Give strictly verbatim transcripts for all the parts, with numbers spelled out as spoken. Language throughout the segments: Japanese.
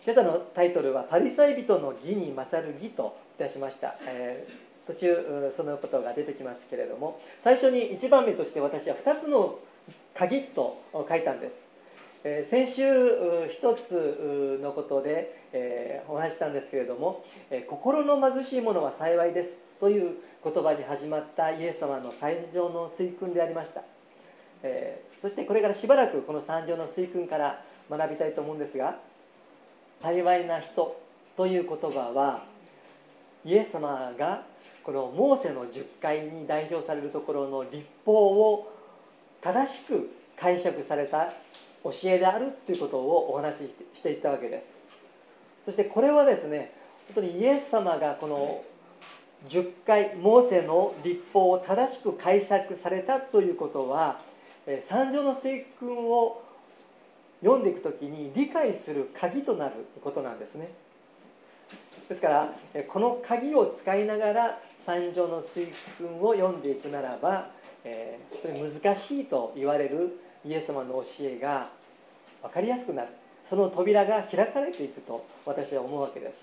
今朝のタイトルはパリサイ人の義に勝る義といたしました、えー、途中そのことが出てきますけれども、最初にいちばんめとして私はふたつの鍵と書いたんです。えー、先週ひとつのことで、えー、お話したんですけれども、えー、心の貧しい者は幸いですという言葉に始まったイエス様の三条の水訓でありました。えー、そしてこれからしばらくこの三条の水訓から学びたいと思うんですが、幸いな人という言葉はイエス様がこのモーセの十戒に代表されるところの律法を正しく解釈された教えであるということをお話ししていったわけです。そしてこれはですね、本当にイエス様がこの十戒、モーセの律法を正しく解釈されたということは、三条の水訓を読んでいくときに理解する鍵となることなんですね。ですからこの鍵を使いながら三条の水訓を読んでいくならば、えー、難しいと言われるイエス様の教えが分かりやすくなる、その扉が開かれていくと私は思うわけです。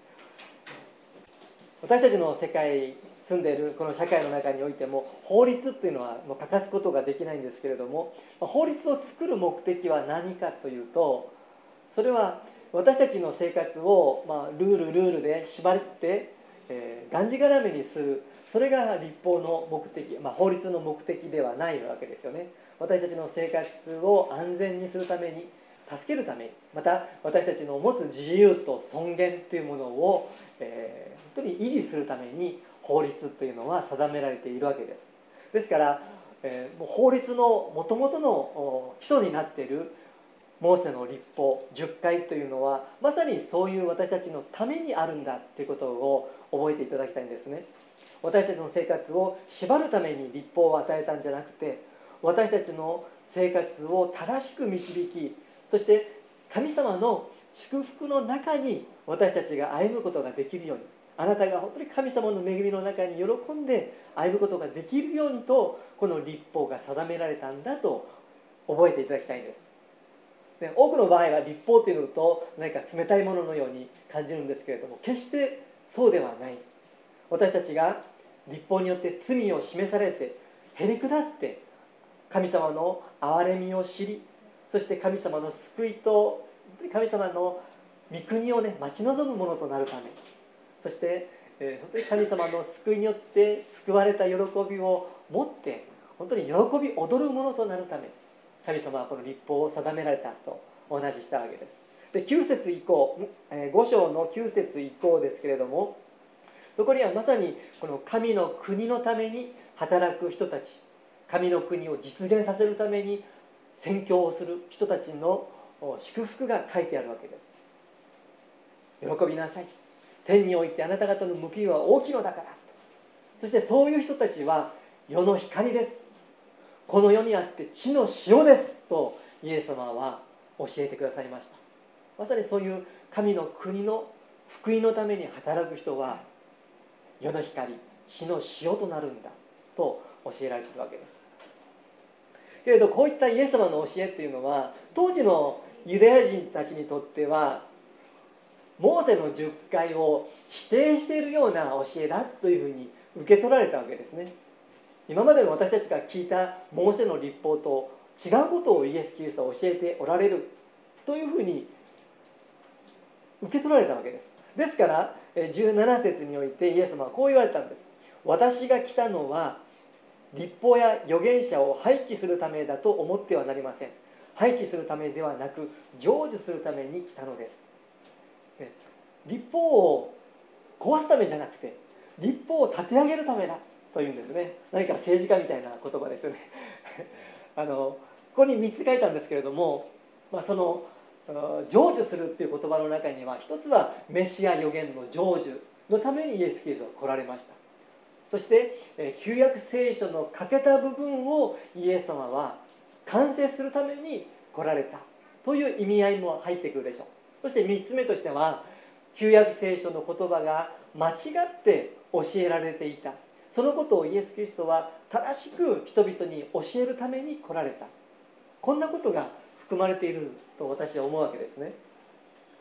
私たちの世界、住んでいるこの社会の中においても法律っていうのはもう欠かすことができないんですけれども、法律を作る目的は何かというと、それは私たちの生活を、まあ、ルールルールで縛って、えー、がんじがらめにする、それが律法の目的、まあ、法律の目的ではないわけですよね。私たちの生活を安全にするために、助けるために、また私たちの持つ自由と尊厳というものを、えー、本当に維持するために法律というのは定められているわけです。ですから、えー、もう法律のもともとの基礎になっているモーセの律法十戒というのはまさにそういう私たちのためにあるんだということを覚えていただきたいんですね。私たちの生活を縛るために律法を与えたんじゃなくて、私たちの生活を正しく導き、そして神様の祝福の中に私たちが歩むことができるように、あなたが本当に神様の恵みの中に喜んで歩むことができるようにと、この律法が定められたんだと覚えていただきたいんです。で、多くの場合は律法というのと何か冷たいもののように感じるんですけれども、決してそうではない。私たちが律法によって罪を示されてへりくだって神様の憐れみを知り、そして神様の救いと神様の御国をね待ち望むものとなるため、そして、えー、本当に神様の救いによって救われた喜びを持って本当に喜び踊るものとなるため、神様はこの律法を定められたとお話ししたわけです。で、きゅう節以降、ご章のきゅう節以降ですけれども、そこにはまさにこの神の国のために働く人たち、神の国を実現させるために宣教をする人たちの祝福が書いてあるわけです。喜びなさい、天においてあなた方の報いは大きいのだから。そしてそういう人たちは世の光です、この世にあって地の塩ですとイエス様は教えてくださいました。まさにそういう神の国の福音のために働く人は世の光、地の塩となるんだと教えられているわけです。けれどこういったイエス様の教えっていうのは当時のユダヤ人たちにとってはモーセの十戒を否定しているような教えだというふうに受け取られたわけですね。今までの私たちが聞いたモーセの律法と違うことをイエス・キリストは教えておられるというふうに受け取られたわけです。ですからじゅうなな節においてイエス様はこう言われたんです。私が来たのは律法や預言者を廃棄するためだと思ってはなりません。廃棄するためではなく成就するために来たのです。律法を壊すためじゃなくて律法を立て上げるためだというんですね。何か政治家みたいな言葉ですよねあのここにみっつ書いたんですけれども、まあ、その成就するっていう言葉の中には一つはメシア預言の成就のためにイエス・キリストが来られました。そして旧約聖書の欠けた部分をイエス様は完成するために来られたという意味合いも入ってくるでしょう。そしてみっつめとしては旧約聖書の言葉が間違って教えられていた、そのことをイエス・キリストは正しく人々に教えるために来られた、こんなことが含まれていると私は思うわけですね。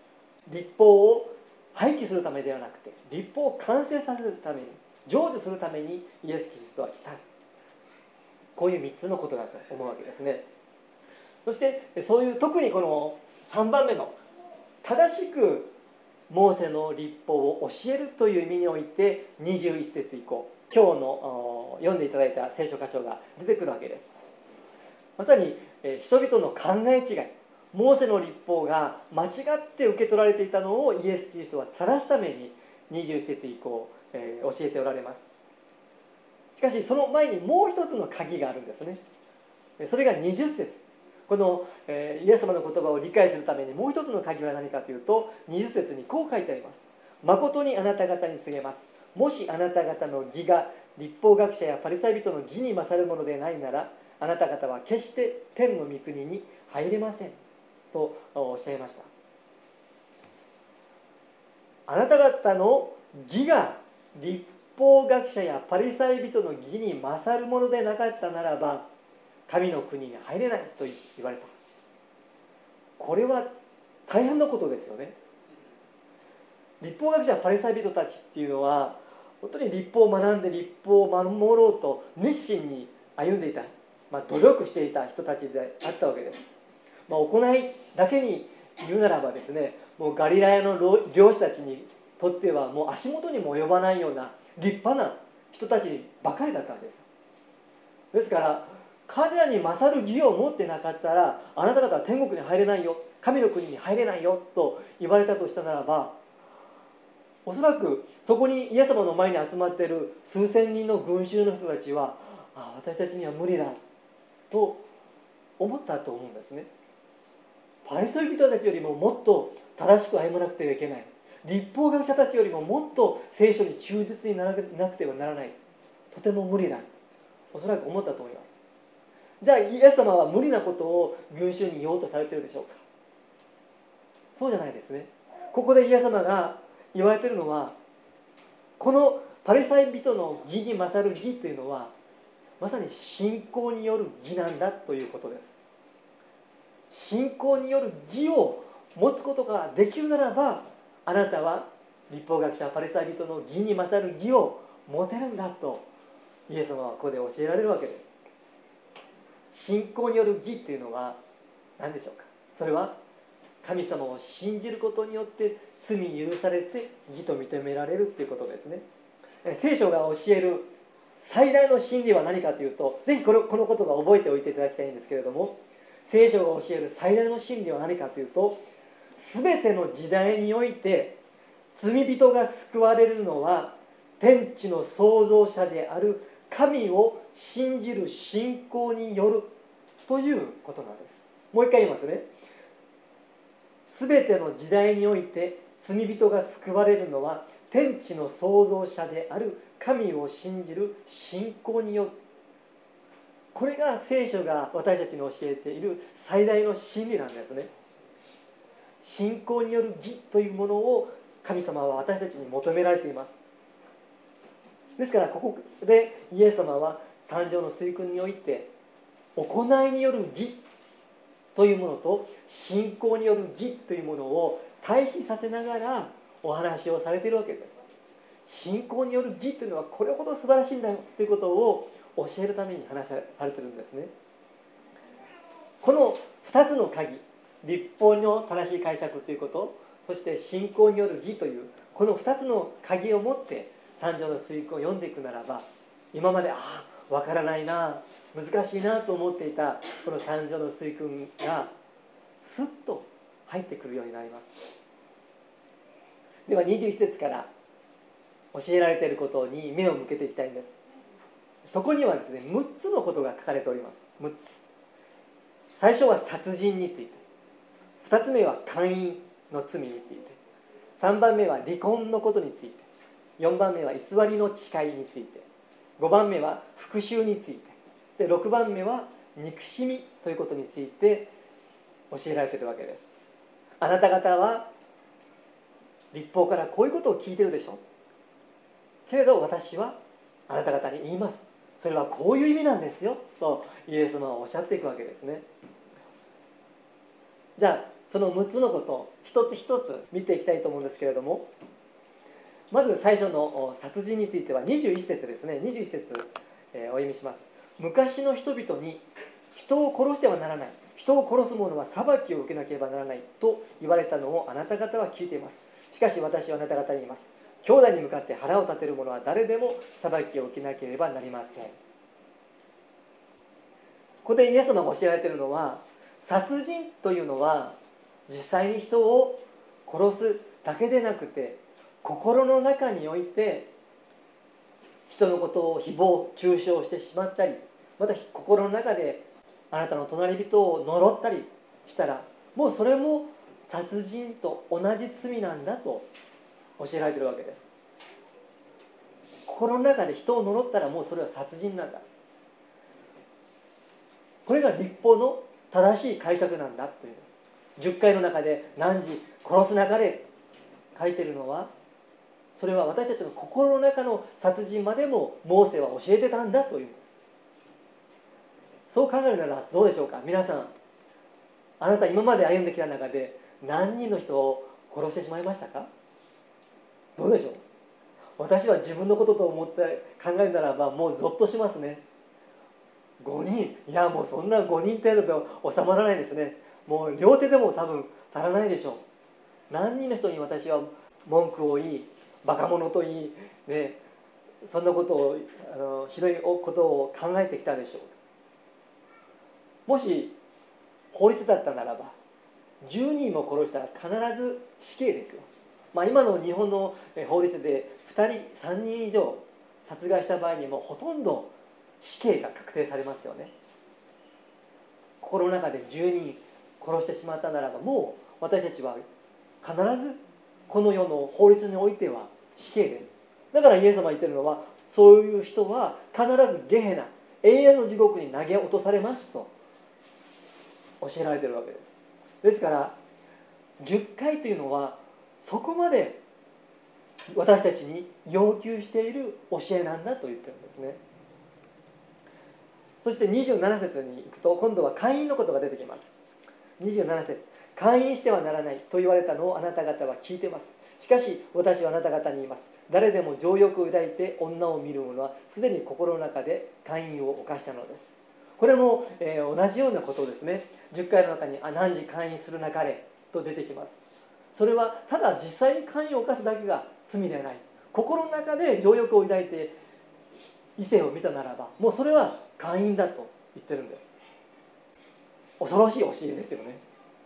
律法を廃棄するためではなくて、律法を完成させるために、成就するためにイエス・キリストは来た。こういうみっつのことだと思うわけですね。そしてそういう特にこのさんばんめの正しくモーセの律法を教えるという意味においてにじゅういち節以降、今日の読んでいただいた聖書箇所が出てくるわけです。まさに人々の考え違い、モーセの律法が間違って受け取られていたのをイエス・キリストは正すためににじゅういち節以降、えー、教えておられます。しかしその前にもう一つの鍵があるんですね。それがにじゅっ節。この、えー、イエス様の言葉を理解するためにもう一つの鍵は何かというと、にじゅっ節にこう書いてあります。誠にあなた方に告げます。もしあなた方の義が律法学者やパリサイ人の義に勝るものでないなら、あなた方は決して天の御国に入れませんとおっしゃいました。あなた方の義が律法学者やパリサイ人の義に勝るものでなかったならば神の国に入れないと言われた。これは大変なことですよね。律法学者やパリサイ人たちっていうのは本当に律法を学んで律法を守ろうと熱心に歩んでいた、まあ、努力していた人たちであったわけです。まあ、行いだけに言うならばですね、もうガリラヤの漁師たちにとってはもう足元にも及ばないような立派な人たちばかりだったんです。ですから彼らに勝る義を持ってなかったら、あなた方は天国に入れないよ、神の国に入れないよと言われたとしたならば、おそらくそこにイエス様の前に集まっている数千人の群衆の人たちは、ああ私たちには無理だと思ったと思うんですね。パリサイ人たちよりももっと正しく歩まなくてはいけない、律法学者たちよりももっと聖書に忠実にならなくてはならない、とても無理だとおそらく思ったと思います。じゃあイエス様は無理なことを群衆に言おうとされているでしょうか。そうじゃないですね。ここでイエス様が言われているのは、このパリサイ人の義に勝る義というのはまさに信仰による義なんだということです。信仰による義を持つことができるならば、あなたは律法学者パリサイ人の義に勝る義を持てるんだとイエス様はここで教えられるわけです。信仰による義というのは何でしょうか。それは神様を信じることによって罪許されて義と認められるということですね。聖書が教える最大の真理は何かというと、ぜひこの、この言葉を覚えておいていただきたいんですけれども、聖書が教える最大の真理は何かというと、すべての時代において罪人が救われるのは天地の創造者である神を信じる信仰によるということなんです。もう一回言いますね。すべての時代において罪人が救われるのは天地の創造者である神を信じる信仰による。これが聖書が私たちに教えている最大の真理なんですね。信仰による義というものを神様は私たちに求められています。ですからここでイエス様は三条の水訓において行いによる義というものと信仰による義というものを対比させながらお話をされているわけです。信仰による義というのはこれほど素晴らしいんだよということを教えるために話されているんですね。このふたつの鍵、律法の正しい解釈ということ、そして信仰による義というこのふたつの鍵を持って三条の水訓を読んでいくならば、今までああ分からないな、難しいなと思っていたこの三条の水訓がスッと入ってくるようになります。ではにじゅういち節から教えられていることに目を向けていきたいんです。そこにはですねむっつのことが書かれております。むっつ。最初は殺人について、ふたつめは姦淫の罪について、さんばんめは離婚のことについて、よんばんめは偽りの誓いについて、ごばんめは復讐について、でろくばんめは憎しみということについて教えられているわけです。あなた方は律法からこういうことを聞いているでしょう。けれど私はあなた方に言います。それはこういう意味なんですよとイエス様はおっしゃっていくわけですね。じゃあそのむつのことを一つ一つ見ていきたいと思うんですけれども、まず最初の殺人についてはにじゅういち節ですね。にじゅういち節、えー、お読みします。昔の人々に人を殺してはならない、人を殺す者は裁きを受けなければならないと言われたのをあなた方は聞いています。しかし私はあなた方に言います。兄弟に向かって腹を立てる者は誰でも裁きを受けなければなりません。ここでイエス様が教えられているのは、殺人というのは実際に人を殺すだけでなくて、心の中において人のことを誹謗中傷してしまったり、また心の中であなたの隣人を呪ったりしたら、もうそれも殺人と同じ罪なんだと教えられているわけです。心の中で人を呪ったらもうそれは殺人なんだ。これが律法の正しい解釈なんだというんです。じゅっかいの中で何時殺すなかれ書いているのは、それは私たちの心の中の殺人までもモーセは教えてたんだというんです。そう考えるならどうでしょうか。皆さん、あなた今まで歩んできた中で何人の人を殺してしまいましたか。どうでしょう。私は自分のことと思って考えるならばもうゾッとしますね。ごにん、いやもうそんなごにん程度で収まらないですね。もう両手でも多分足らないでしょう。何人の人に私は文句を言い、バカ者と言い、ね、そんなことをあのひどいことを考えてきたでしょう。もし法律だったならばじゅうにんも殺したら必ず死刑ですよ。まあ、今の日本の法律でふたりさんにん以上殺害した場合にもほとんど死刑が確定されますよね。心の中でじゅうにん殺してしまったならば、もう私たちは必ずこの世の法律においては死刑です。だからイエス様が言ってるのは、そういう人は必ずゲヘナ、永遠の地獄に投げ落とされますと教えられているわけです。ですからじゅっかいというのはそこまで私たちに要求している教えなんだと言ってるんですね。そしてにじゅうなな節に行くと、今度は姦淫のことが出てきます。にじゅうなな節、姦淫してはならないと言われたのをあなた方は聞いています。しかし私はあなた方に言います。誰でも情欲を抱いて女を見る者はすでに心の中で姦淫を犯したのです。これも、えー、同じようなことですね。じゅっかいの中にあ何時姦淫するなかれと出てきます。それはただ実際に姦淫を犯すだけが罪ではない。心の中で情欲を抱いて異性を見たならば、もうそれは姦淫だと言ってるんです。恐ろしい教えですよね。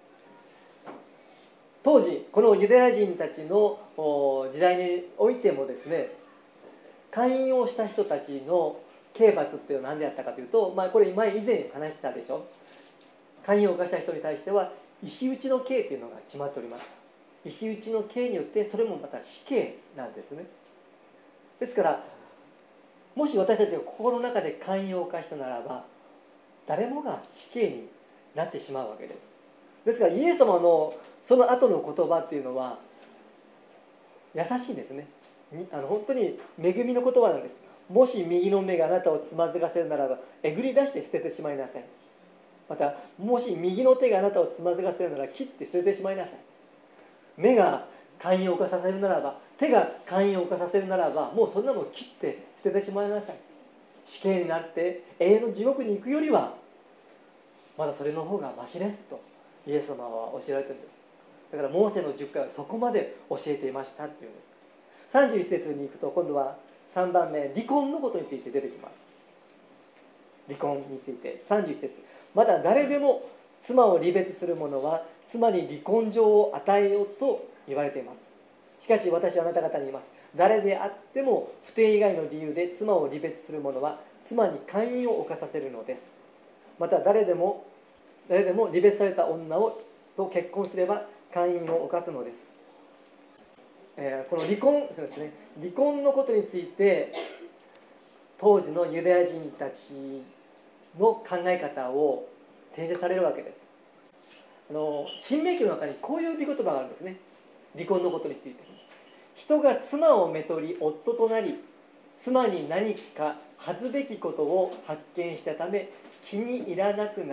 当時このユダヤ人たちの時代においてもですね、姦淫をした人たちの刑罰っていうのは何であったかというと、まあ、これ前以前話したでしょ。姦淫を犯した人に対しては石打ちの刑というのが決まっておりました。石打ちの刑によってそれもまた死刑なんですね。ですからもし私たちが心の中で姦淫を犯したならば、誰もが死刑になってしまうわけです。ですからイエス様のその後の言葉っていうのは優しいんですね。あの本当に恵みの言葉なんです。もし右の目があなたをつまずかせるならばえぐり出して捨ててしまいなさい。またもし右の手があなたをつまずかせるなら切って捨ててしまいなさい。目が姦淫を犯させるならば、手が姦淫を犯させるならば、もうそんなのを切って捨ててしまいなさい。死刑になって永遠の地獄に行くよりはまだそれの方がマシですとイエス様は教えられているんです。だからモーセのじゅっかいはそこまで教えていましたっていうんです。さんじゅういち節に行くと今度はさんばんめ、離婚のことについて出てきます。離婚についてさんじゅういち節、また誰でも妻を離別する者は妻に離婚状を与えようと言われています。しかし私はあなた方に言います。誰であっても不貞以外の理由で妻を離別する者は妻に姦淫を犯させるのです。また誰でも誰でも離別された女をと結婚すれば姦淫を犯すのです。えー、この離婚そうですね、離婚のことについて当時のユダヤ人たちの考え方を提示されるわけです。あの新明記の中にこういう見言葉があるんですね。離婚のことについて、人が妻をめとり夫となり妻に何か恥ずべきことを発見したため気に入らなくなり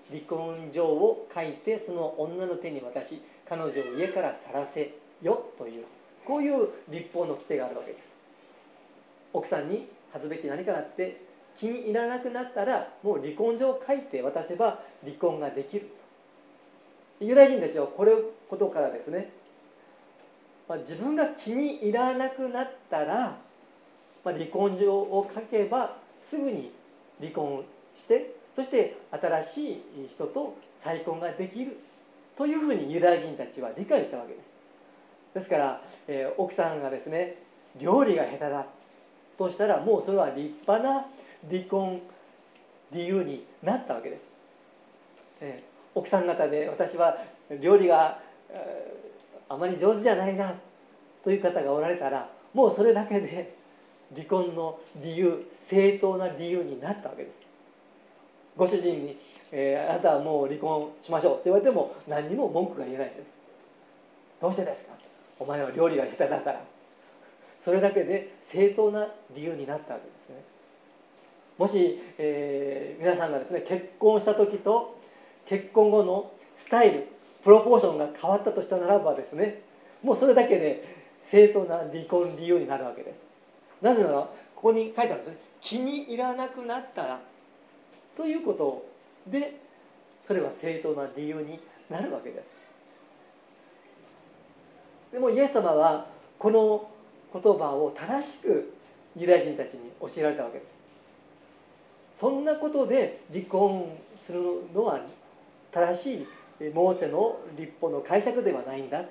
離婚状を書いてその女の手に渡し、彼女を家から去らせよという、こういう律法の規定があるわけです。奥さんに恥ずべき何かがあって気に入らなくなったら、もう離婚状を書いて渡せば離婚ができると。ユダヤ人たちはこれことからですね、まあ、自分が気に入らなくなったら、まあ、離婚状を書けばすぐに離婚して、そして新しい人と再婚ができるというふうにユダヤ人たちは理解したわけです。ですから、えー、奥さんがですね料理が下手だとしたら、もうそれは立派な離婚理由になったわけです。えー、奥さん方で私は料理が、えー、あまり上手じゃないなという方がおられたら、もうそれだけで離婚の理由、正当な理由になったわけです。ご主人に、えー、あなたはもう離婚しましょうと言われても何にも文句が言えないんです。どうしてですか、お前は料理が下手だから。それだけで正当な理由になったわけですね。もし、えー、皆さんがですね結婚した時と結婚後のスタイル、プロポーションが変わったとしたならばですね、もうそれだけで正当な離婚理由になるわけです。なぜならここに書いてあるんですね。気に入らなくなったらということで、それは正当な理由になるわけです。でもイエス様はこの言葉を正しくユダヤ人たちに教えられたわけです。そんなことで離婚するのは正しいモーセの律法の解釈ではないんだ。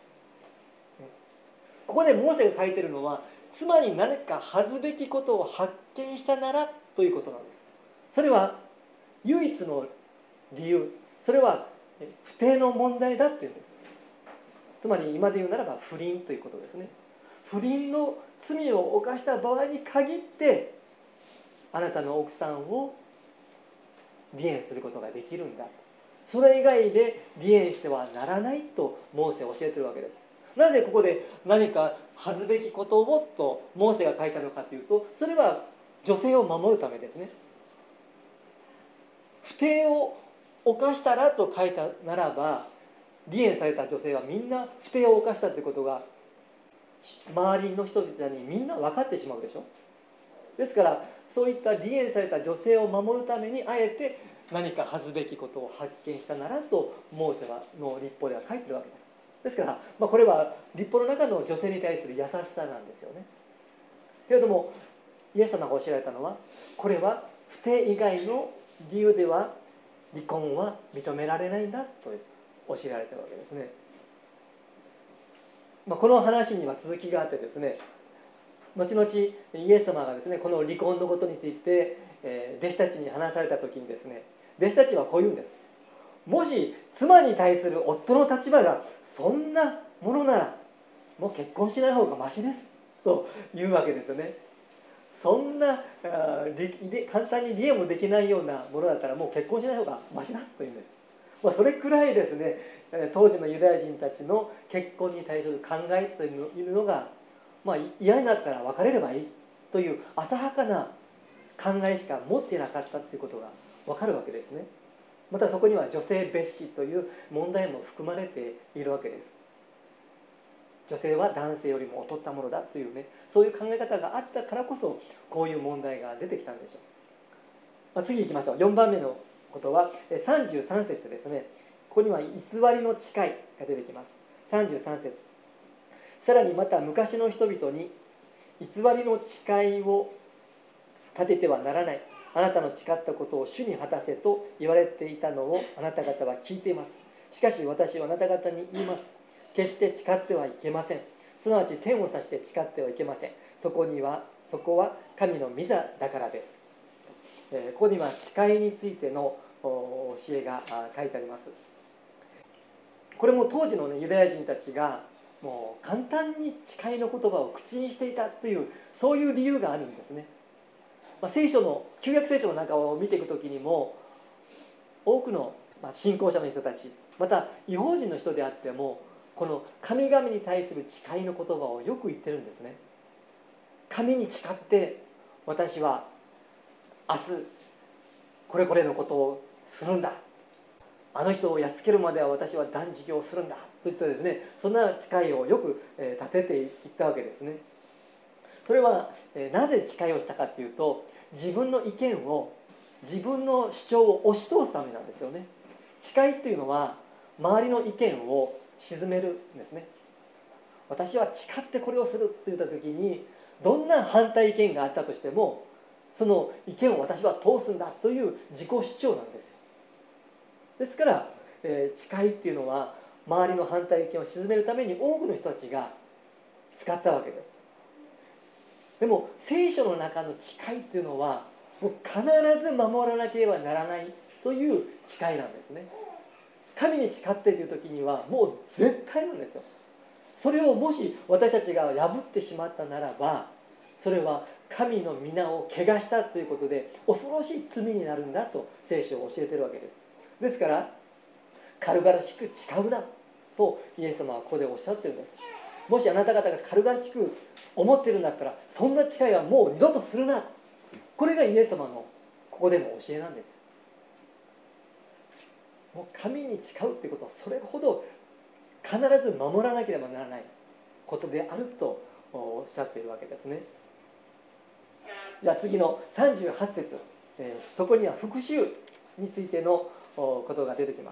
ここでモーセが書いているのは、妻に何か恥ずべきことを発見したならということなんです。それは唯一の理由、それは不貞の問題だというんです。つまり今で言うならば不倫ということですね。不倫の罪を犯した場合に限って、あなたの奥さんを離縁することができるんだ。それ以外で離縁してはならないとモーセは教えているわけです。なぜここで何か恥ずべきことをとモーセが書いたのかというと、それは女性を守るためですね。不貞を犯したらと書いたならば、離縁された女性はみんな不貞を犯したということが周りの人々にみんな分かってしまうでしょ。ですからそういった離縁された女性を守るために、あえて何か恥ずべきことを発見したならとモーセの律法では書いてるわけです。ですから、まあ、これは律法の中の女性に対する優しさなんですよね。けれどもイエス様が教えられたのは、これは不貞以外の理由では離婚は認められないんだと教えられているわけですね。まあ、この話には続きがあってですね、後々イエス様がですねこの離婚のことについて、えー、弟子たちに話された時にですね、弟子たちはこう言うんです。もし妻に対する夫の立場がそんなものなら、もう結婚しない方がマシですと言うわけですよね。そんな簡単に離縁もできないようなものだったら、もう結婚しない方がマシだと言うんです。まあ、それくらいですね、当時のユダヤ人たちの結婚に対する考えというのが、まあ、嫌になったら別れればいいという浅はかな考えしか持っていなかったということが分かるわけですね。またそこには女性蔑視という問題も含まれているわけです。女性は男性よりも劣ったものだというね、そういう考え方があったからこそこういう問題が出てきたんでしょう。まあ、次行きましょう。よんばんめのことはさんじゅうさん節ですね。ここには偽りの誓いが出てきます。さんじゅうさん節。さらにまた昔の人々に偽りの誓いを立ててはならない、あなたの誓ったことを主に果たせと言われていたのをあなた方は聞いています。しかし私はあなた方に言います。決して誓ってはいけません。すなわち天を指して誓ってはいけません。そこにはそこは神の御座だからです。えー、ここには誓いについての教えが書いてあります。これも当時の、ね、ユダヤ人たちがもう簡単に誓いの言葉を口にしていたという、そういう理由があるんですね。まあ、聖書の旧約聖書の中を見ていくときにも、多くの信仰者の人たち、また異邦人の人であっても、この神々に対する誓いの言葉をよく言ってるんですね。神に誓って私は明日これこれのことをするんだあの人をやっつけるまでは私は断食をするんだといったですね、そんな誓いをよく立てていったわけですね。それはなぜ誓いをしたかというと、自分の意見を、自分の主張を押し通すためなんですよね。誓いというのは周りの意見を鎮めるんですね。私は誓ってこれをするといった時に、どんな反対意見があったとしても、その意見を私は通すんだという自己主張なんですよ。ですから、えー、誓いっていうのは周りの反対意見を鎮めるために多くの人たちが使ったわけです。でも聖書の中の誓いっていうのはもう必ず守らなければならないという誓いなんですね。神に誓っている時にはもう絶対なんですよ。それをもし私たちが破ってしまったならば、それは神の皆を汚したということで恐ろしい罪になるんだと聖書を教えているわけです。ですから軽々しく誓うなとイエス様はここでおっしゃってるんです。もしあなた方が軽々しく思ってるんだったら、そんな誓いはもう二度とするな。これがイエス様のここでの教えなんです。もう神に誓うということはそれほど必ず守らなければならないことであるとおっしゃっているわけですね。じゃあ次のさんじゅうはち節、えー、そこには復讐についてのことが出てきます。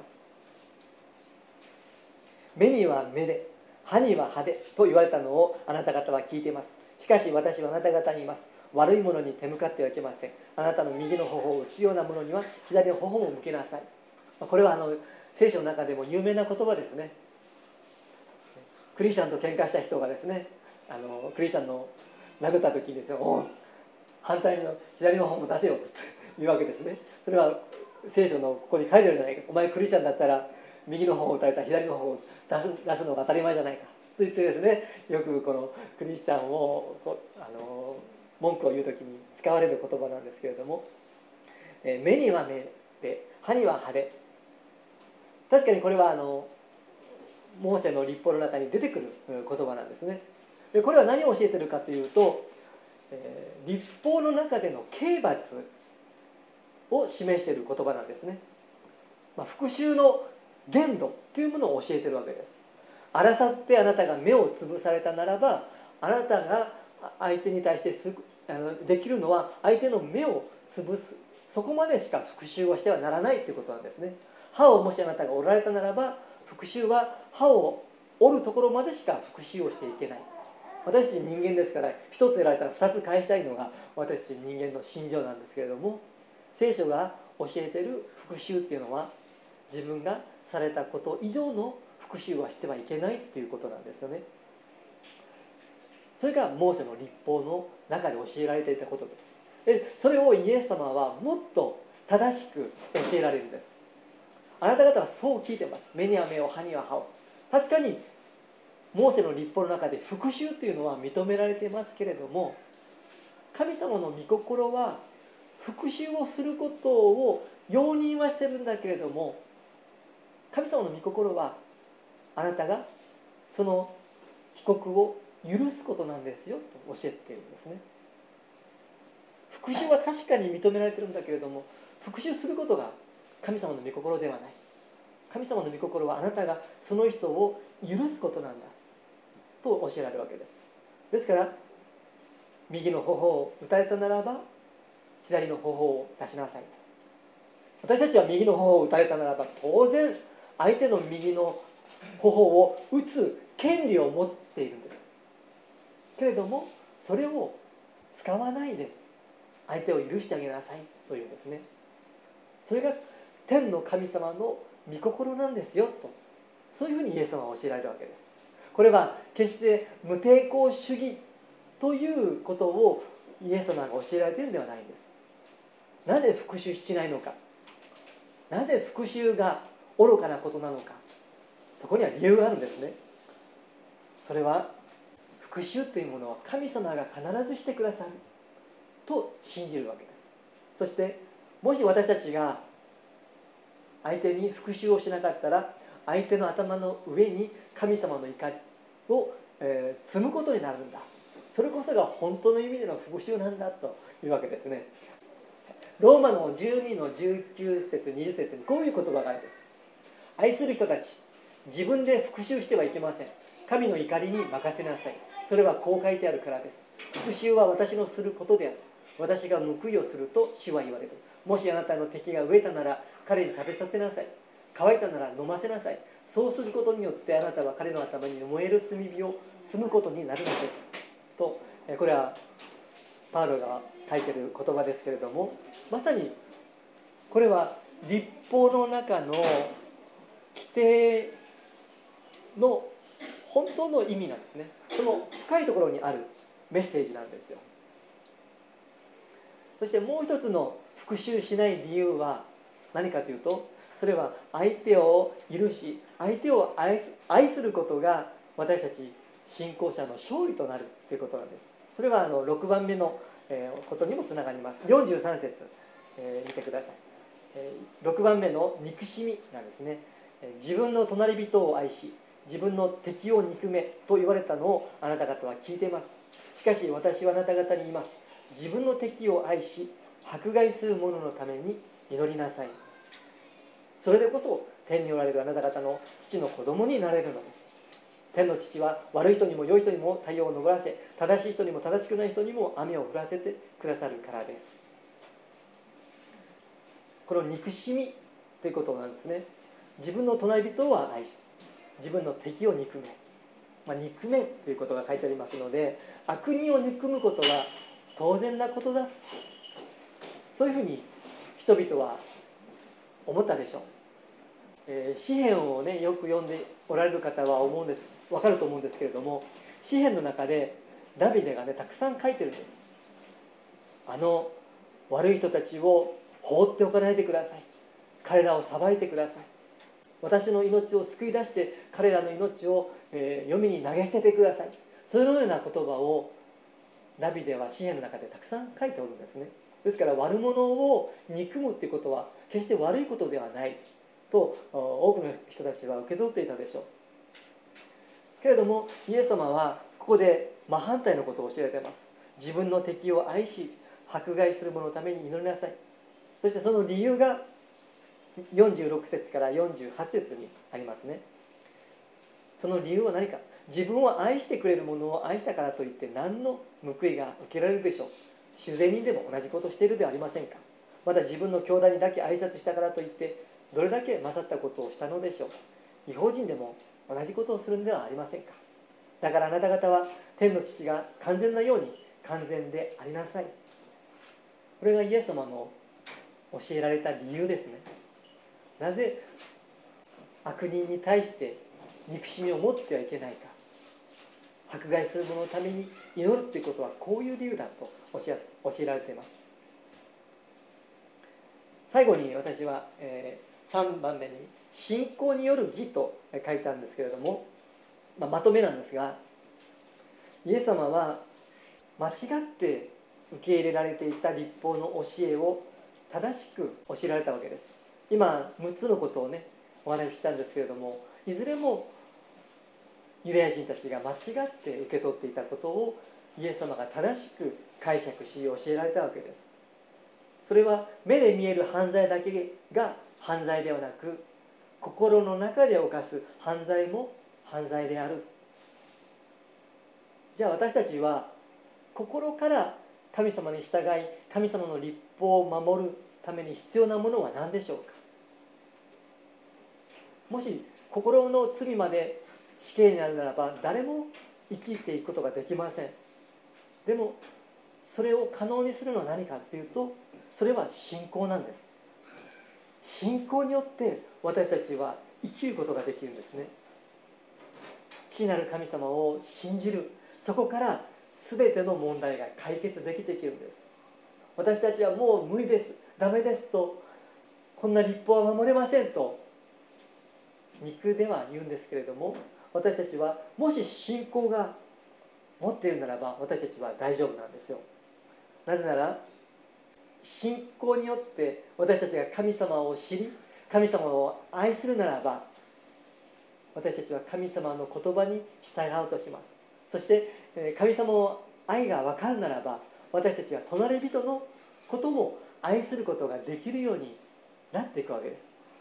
目には目で、歯には歯でと言われたのをあなた方は聞いています。しかし私はあなた方に言います。悪いものに手向かってはいけません。あなたの右の頬を打つようなものには左の頬も向けなさい。これはあの聖書の中でも有名な言葉ですね。クリスチャンと喧嘩した人がですね、あのクリスチャンの殴った時にですよ、お反対の左の方も出せよって言うわけですね。それは聖書のここに書いてあるじゃないか。お前クリスチャンだったら右の方を打たれたら左の方を出す、出すのが当たり前じゃないかと言ってですね、よくこのクリスチャンをあの文句を言う時に使われる言葉なんですけれども、目には目で歯には歯で、確かにこれはあのモーセの律法の中に出てくる言葉なんですね。でこれは何を教えているかというと、えー、律法の中での刑罰を示している言葉なんですね。まあ、復讐の限度というものを教えているわけです。争ってあなたが目を潰されたならば、あなたが相手に対してすあのできるのは相手の目を潰す、そこまでしか復讐をしてはならないということなんですね。歯をもしあなたが折られたならば、復讐は歯を折るところまでしか復讐をしていけない。私たち人間ですから、一つやられたら二つ返したいのが私たち人間の心情なんですけれども、聖書が教えている復讐というのは、自分がされたこと以上の復讐はしてはいけないということなんですよね。それがモーセの律法の中で教えられていたことです。でそれをイエス様はもっと正しく教えられるんです。あなた方はそう聞いてます。目には目を、歯には歯を。確かにモーセの律法の中で復讐というのは認められていますけれども、神様の御心は復讐をすることを容認はしてるんだけれども、神様の御心はあなたがその被告を許すことなんですよと教えているんですね。復讐は確かに認められてるんだけれども、復讐することが神様の御心ではない。神様の御心はあなたがその人を許すことなんだと教えられるわけです。ですから右の頬を打たれたならば左の頬を出しなさい。私たちは右の頬を打たれたならば当然相手の右の頬を打つ権利を持っているんですけれども、それを使わないで相手を許してあげなさいというんですね。それが天の神様の御心なんですよと、そういうふうにイエス様は教えられるわけです。これは決して無抵抗主義ということをイエス様が教えられているのではないんです。なぜ復讐しないのか、なぜ復讐が愚かなことなのか、そこには理由があるんですね。それは復讐というものは神様が必ずしてくださると信じるわけです。そしてもし私たちが相手に復讐をしなかったら、相手の頭の上に神様の怒りを、えー、積むことになるんだ。それこそが本当の意味での復讐なんだというわけですね。ローマのじゅうにのじゅうきゅう節にじゅう節にこういう言葉があるんです。 愛する人たち、自分で復讐してはいけません。神の怒りに任せなさい。それはこう書いてあるからです。復讐は私のすることである。私が報いをすると主は言われる。もしあなたの敵が飢えたなら彼に食べさせなさい。乾いたなら飲ませなさい。そうすることによってあなたは彼の頭に燃える炭火を積むことになるのですと、これはパウロが書いている言葉ですけれども、まさにこれは律法の中の規定の本当の意味なんですね。その深いところにあるメッセージなんですよ。そしてもう一つの復讐しない理由は何かというと、それは相手を許し相手を愛す、愛することが私たち信仰者の勝利となるということなんです。それはあのろくばんめのことにもつながります。よんじゅうさん節、えー、見てください。ろくばんめの憎しみなんですね。自分の隣人を愛し自分の敵を憎めと言われたのをあなた方は聞いています。しかし私はあなた方に言います。自分の敵を愛し迫害する者のために祈りなさい。それでこそ天におられるあなた方の父の子供になれるのです。天の父は悪い人にも良い人にも太陽を昇らせ、正しい人にも正しくない人にも雨を降らせてくださるからです。この憎しみということなんですね。自分の隣人は愛し自分の敵を憎め、まあ、憎めということが書いてありますので、悪人を憎むことは当然なことだ、そういうふうに人々は思ったでしょう。えー、詩篇をねよく読んでおられる方は思うんです分かると思うんですけれども、詩篇の中でダビデがねたくさん書いてるんです。あの悪い人たちを放っておかないでください。彼らを裁いてください。私の命を救い出して彼らの命を、えー、黄泉に投げ捨ててください。そのような言葉をダビデは詩篇の中でたくさん書いておるんですね。ですから悪者を憎むということは決して悪いことではないと多くの人たちは受け取っていたでしょう。けれどもイエス様はここで真反対のことを教えています。自分の敵を愛し迫害する者のために祈りなさい。そしてその理由がよんじゅうろく節からよんじゅうはち節にありますね。その理由は何か。自分を愛してくれる者を愛したからといって何の報いが受けられるでしょう。主税人でも同じことをしているではありませんか。また自分の兄弟にだけ挨拶したからといってどれだけ勝ったことをしたのでしょう。異邦人でも同じことをするのではありませんか。だからあなた方は天の父が完全なように完全でありなさい。これがイエス様の教えられた理由ですね。なぜ悪人に対して憎しみを持ってはいけないか。迫害する者のために祈るということはこういう理由だと教え、教えられています。最後に私は、えー、さんばんめに信仰による義と書いたんですけれども、まあ、まとめなんですが、イエス様は間違って受け入れられていた律法の教えを正しく教えられたわけです。今むっつのことをねお話ししたんですけれども、いずれもユダヤ人たちが間違って受け取っていたことをイエス様が正しく解釈し教えられたわけです。それは目で見える犯罪だけが犯罪ではなく、心の中で犯す犯罪も犯罪である。じゃあ私たちは心から神様に従い神様の律法を守るために必要なものは何でしょうか。もし心の罪まで死刑になるならば誰も生きていくことができません。でもそれを可能にするのは何かというと、それは信仰なんです。信仰によって私たちは生きることができるんですね。父なる神様を信じる、そこから全ての問題が解決できていけるんです。私たちはもう無理です、ダメですと、こんな律法は守れませんと肉では言うんですけれども、私たちはもし信仰が持っているならば私たちは大丈夫なんですよ。なぜなら信仰によって私たちが神様を知り神様を愛するならば、私たちは神様の言葉に従おうとします。そして神様の愛が分かるならば、私たちは隣人のことも愛することができるようになっていくわけです。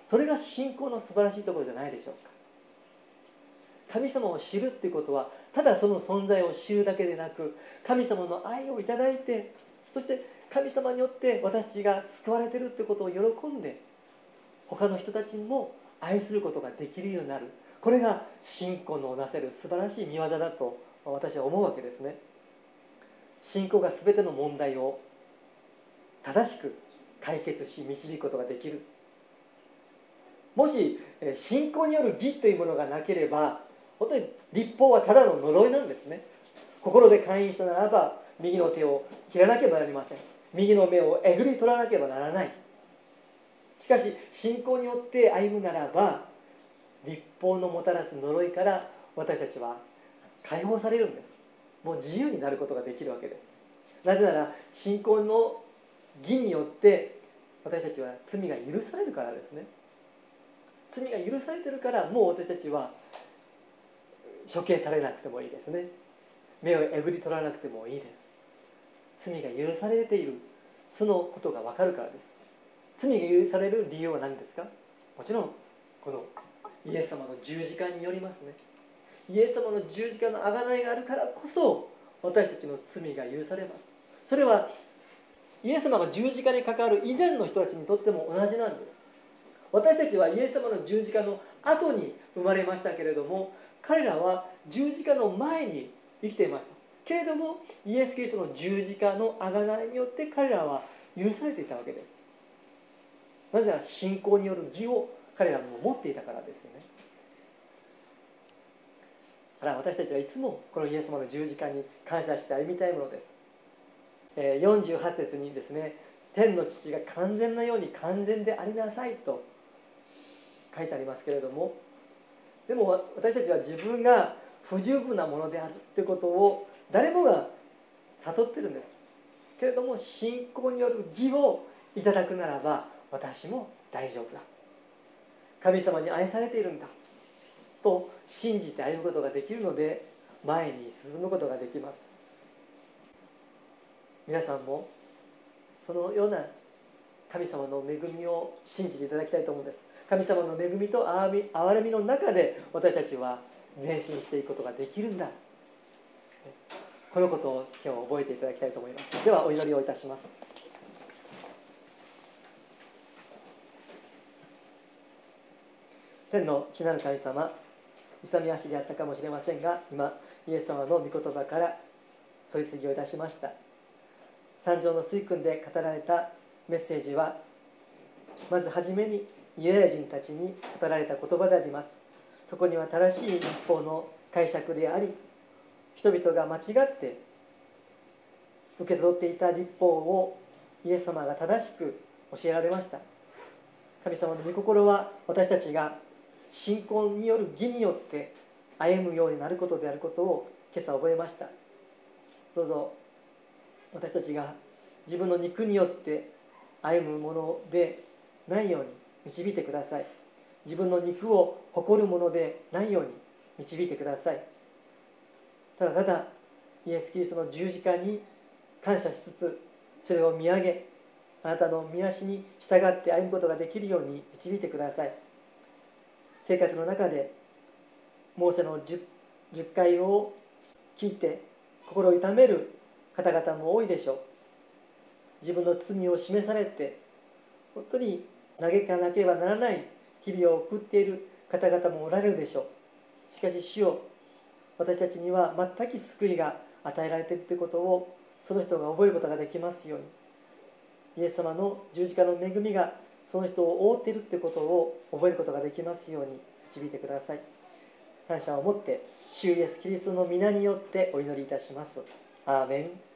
それが信仰の素晴らしいところじゃないでしょうか。神様を知るっていうことはただその存在を知るだけでなく、神様の愛をいただいて、そして神様によって私たちが救われているということを喜んで他の人たちも愛することができるようになる。これが信仰のなせる素晴らしい見業だと私は思うわけですね。信仰が全ての問題を正しく解決し導くことができる。もし信仰による義というものがなければ、本当に律法はただの呪いなんですね。心で勧誘したならば右の手を切らなければなりません。右の目をえぐり取らなければならない。しかし信仰によって歩むならば、律法のもたらす呪いから私たちは解放されるんです。もう自由になることができるわけです。なぜなら信仰の義によって私たちは罪が許されるからですね。罪が許されてるから、もう私たちは処刑されなくてもいいですね。目をえぐり取らなくてもいいです。罪が許されている、そのことが分かるからです。罪が許される理由は何ですか？もちろんこのイエス様の十字架によりますね。イエス様の十字架の贖いがあるからこそ私たちの罪が許されます。それはイエス様が十字架にかかる以前の人たちにとっても同じなんです。私たちはイエス様の十字架の後に生まれましたけれども、彼らは十字架の前に生きていましたけれども、イエス・キリストの十字架の贖いによって彼らは許されていたわけです。なぜなら信仰による義を彼らも持っていたからですよね。だから私たちはいつもこのイエス様の十字架に感謝して歩みたいものです。よんじゅうはち節にですね、天の父が完全なように完全でありなさいと書いてありますけれども、でも私たちは自分が不十分なものであるということを誰もが悟ってるんですけれども、信仰による義をいただくならば私も大丈夫だ、神様に愛されているんだと信じて歩むことができるので、前に進むことができます。皆さんもそのような神様の恵みを信じていただきたいと思うんです。神様の恵みと憐れみの中で私たちは前進していくことができるんだ、このことを今日覚えていただきたいと思います。ではお祈りをいたします。天の父なる神様、勇み足であったかもしれませんが、今イエス様の御言葉から取り次ぎをいたしました。三条の水訓で語られたメッセージは、まずはじめにユダヤ人たちに語られた言葉であります。そこには正しい律法の解釈であり、人々が間違って受け取っていた律法をイエス様が正しく教えられました。神様の御心は私たちが信仰による義によって歩むようになることであることを今朝覚えました。どうぞ私たちが自分の肉によって歩むものでないように導いてください。自分の肉を誇るものでないように導いてください。ただただイエス・キリストの十字架に感謝しつつ、それを見上げ、あなたの御足に従って歩むことができるように導いてください。生活の中でモーセの 10, 10回を聞いて心を痛める方々も多いでしょう。自分の罪を示されて本当に嘆かなければならない日々を送っている方々もおられるでしょう。しかし主よ、私たちには全く救いが与えられているということをその人が覚えることができますように、イエス様の十字架の恵みがその人を覆っているということを覚えることができますように導いてください。感謝を持って主イエスキリストの皆によってお祈りいたします。アーメン。